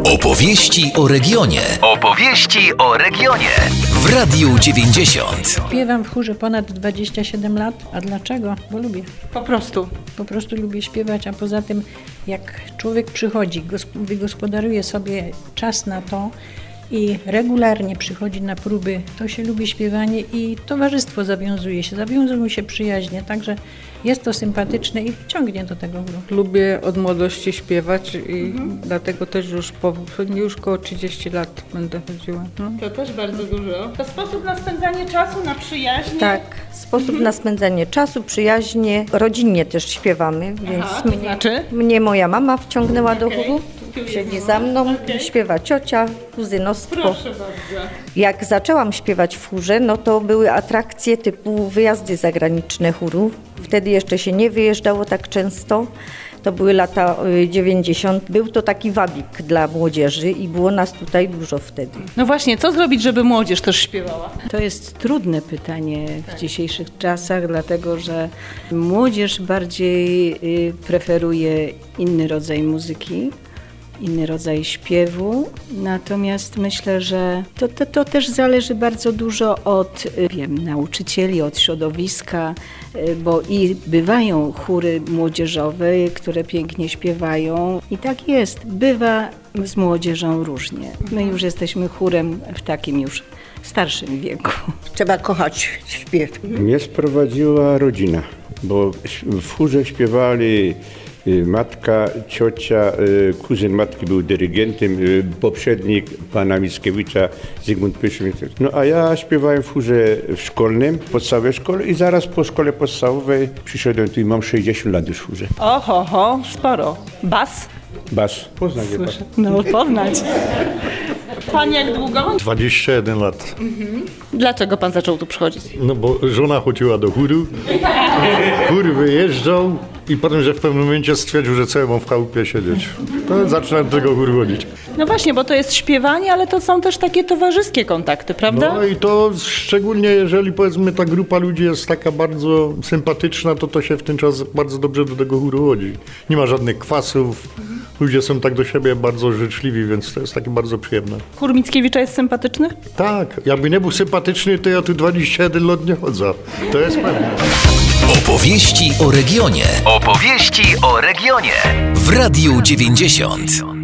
Opowieści o regionie. Opowieści o regionie. W Radiu 90. Śpiewam w chórze ponad 27 lat. A dlaczego? Bo lubię. Po prostu lubię śpiewać, a poza tym jak człowiek przychodzi, wygospodaruje sobie czas na to i regularnie przychodzi na próby, to się lubi śpiewanie i towarzystwo zawiązują się przyjaźnie, także jest to sympatyczne i ciągnie do tego chóru. Lubię od młodości śpiewać i dlatego też już koło 30 lat będę chodziła. No. To też bardzo dużo. To sposób na spędzanie czasu, na przyjaźnie? Tak, sposób na spędzanie czasu, przyjaźnie. Rodzinnie też śpiewamy, więc to znaczy? mnie moja mama wciągnęła do chóru. Siedzi za mną, śpiewa ciocia, kuzynostwo. Proszę bardzo. Jak zaczęłam śpiewać w chórze, no to były atrakcje typu wyjazdy zagraniczne chóru. Wtedy jeszcze się nie wyjeżdżało tak często. To były lata 90. Był to taki wabik dla młodzieży i było nas tutaj dużo wtedy. No właśnie, co zrobić, żeby młodzież też śpiewała? To jest trudne pytanie w dzisiejszych czasach, dlatego że młodzież bardziej preferuje inny rodzaj muzyki, inny rodzaj śpiewu, natomiast myślę, że to też zależy bardzo dużo od nauczycieli, od środowiska, bo i bywają chóry młodzieżowe, które pięknie śpiewają i tak jest, bywa z młodzieżą różnie. My już jesteśmy chórem w takim już starszym wieku. Trzeba kochać śpiew. Mnie sprowadziła rodzina, bo w chórze śpiewali matka, ciocia, kuzyn matki był dyrygentem, poprzednik pana Mickiewicza, Zygmunt Pyszyn. No a ja śpiewałem w chórze szkolnym, podstawowej szkole i zaraz po szkole podstawowej przyszedłem tu i mam 60 lat już w chórze. Oho, sporo. Bas? Bas. Poznań je pan. No, poznać. Pan jak długo? 21 lat. Dlaczego pan zaczął tu przychodzić? No bo żona chodziła do chóru, chór wyjeżdżał i potem, że w pewnym momencie stwierdził, że co ja mam w chałupie siedzieć. To zaczynałem do tego chóru chodzić. No właśnie, bo to jest śpiewanie, ale to są też takie towarzyskie kontakty, prawda? No i to szczególnie jeżeli powiedzmy ta grupa ludzi jest taka bardzo sympatyczna, to się w ten czas bardzo dobrze do tego chóru chodzi. Nie ma żadnych kwasów, ludzie są tak do siebie bardzo życzliwi, więc to jest takie bardzo przyjemne. Chór Mickiewicza jest sympatyczny? Tak, jakby nie był sympatyczny, to ja tu 21 lat nie chodzę. To jest pewne. Opowieści o regionie. Opowieści o regionie. W Radiu 90.